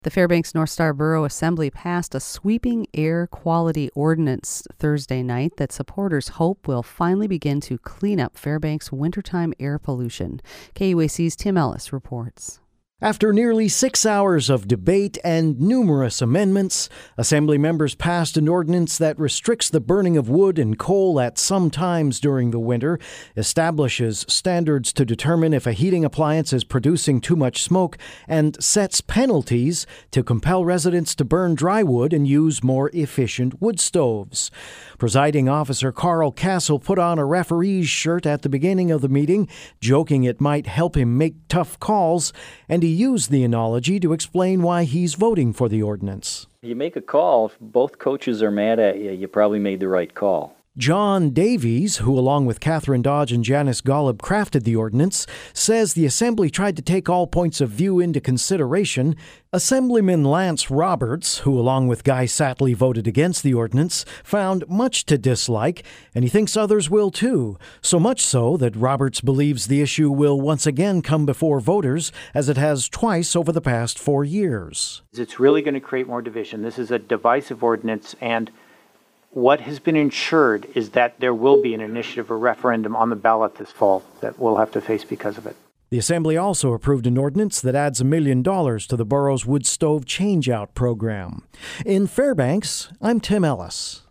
The Fairbanks North Star Borough Assembly passed a sweeping air quality ordinance Thursday night that supporters hope will finally begin to clean up Fairbanks' wintertime air pollution. KUAC's Tim Ellis reports. After nearly 6 hours of debate and numerous amendments, Assembly members passed an ordinance that restricts the burning of wood and coal at some times during the winter, establishes standards to determine if a heating appliance is producing too much smoke, and sets penalties to compel residents to burn dry wood and use more efficient wood stoves. Presiding Officer Carl Castle put on a referee's shirt at the beginning of the meeting, joking it might help him make tough calls, and he used the analogy to explain why he's voting for the ordinance. You make a call, if both coaches are mad at you, you probably made the right call. John Davies, who along with Catherine Dodge and Janice Golub crafted the ordinance, says the Assembly tried to take all points of view into consideration. Assemblyman Lance Roberts, who along with Guy Satley voted against the ordinance, found much to dislike, and he thinks others will too. So much so that Roberts believes the issue will once again come before voters, as it has twice over the past 4 years. It's really going to create more division. This is a divisive ordinance, and what has been ensured is that there will be an initiative or referendum on the ballot this fall that we'll have to face because of it. The Assembly also approved an ordinance that adds $1 million to the borough's wood stove change-out program. In Fairbanks, I'm Tim Ellis.